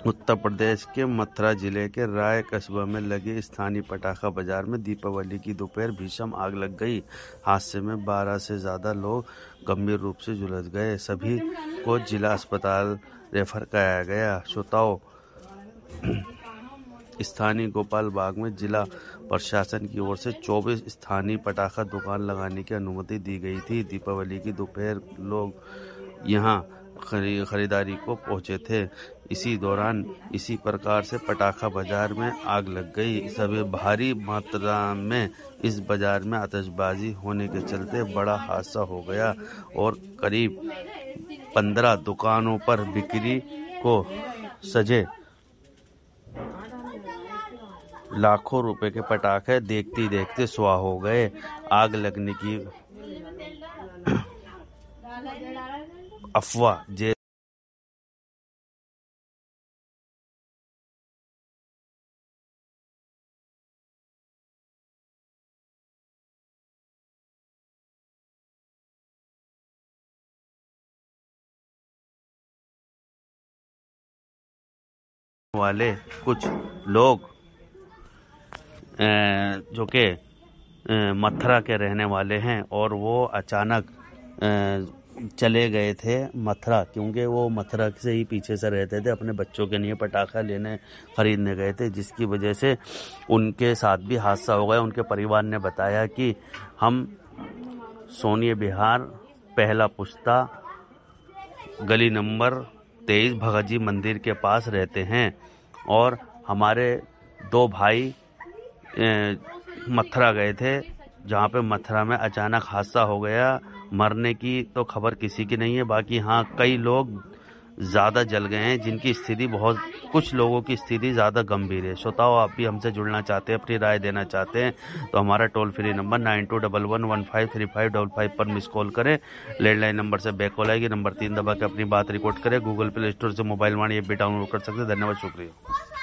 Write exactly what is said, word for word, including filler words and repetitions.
उत्तर प्रदेश के मथुरा जिले के राय कस्बा में लगे स्थानीय पटाखा बाजार में दीपावली की दोपहर भीषण आग लग गई। हादसे में बारह से ज्यादा लोग गंभीर रूप से झुलस गए। सभी को जिला अस्पताल रेफर कराया गया। श्रोताओं, स्थानीय गोपाल बाग में जिला प्रशासन की ओर से चौबीस स्थानीय पटाखा दुकान लगाने की अनुमति दी गई थी। दीपावली की दोपहर लोग यहां खरीदारी को पहुंचे थे। इसी दौरान इसी प्रकार से पटाखा बाजार में आग लग गई। सभी भारी मात्रा में इस बाजार में आतिशबाजी होने के चलते बड़ा हादसा हो गया और करीब पंद्रह दुकानों पर बिक्री को सजे लाखों रुपए के पटाखे देखते देखते स्वाह हो गए। आग लगने की अफवाह जे वाले कुछ लोग जो के मथुरा के रहने वाले हैं और वो अचानक चले गए थे मथुरा, क्योंकि वो मथुरा से ही पीछे से रहते थे। अपने बच्चों के लिए पटाखा लेने खरीदने गए थे, जिसकी वजह से उनके साथ भी हादसा हो गया। उनके परिवार ने बताया कि हम सोनिया विहार पहला पुश्ता गली नंबर तेईस भगत जी मंदिर के पास रहते हैं और हमारे दो भाई मथुरा गए थे, जहाँ पे मथुरा में अचानक हादसा हो गया। मरने की तो खबर किसी की नहीं है, बाकी हाँ कई लोग ज़्यादा जल गए हैं, जिनकी स्थिति बहुत कुछ लोगों की स्थिति ज़्यादा गंभीर है। श्रोताओं, आप भी हमसे जुड़ना चाहते हैं, अपनी राय देना चाहते हैं तो हमारा toll free number nine two double one one five three five double five पर मिस कॉल करें। लैंडलाइन नंबर से बैक कॉल आएगी, नंबर तीन दबा के अपनी बात रिकॉर्ड करें। गूगल प्ले स्टोर से मोबाइल वाणी ऐप भी डाउनलोड कर सकते हैं। धन्यवाद, शुक्रिया।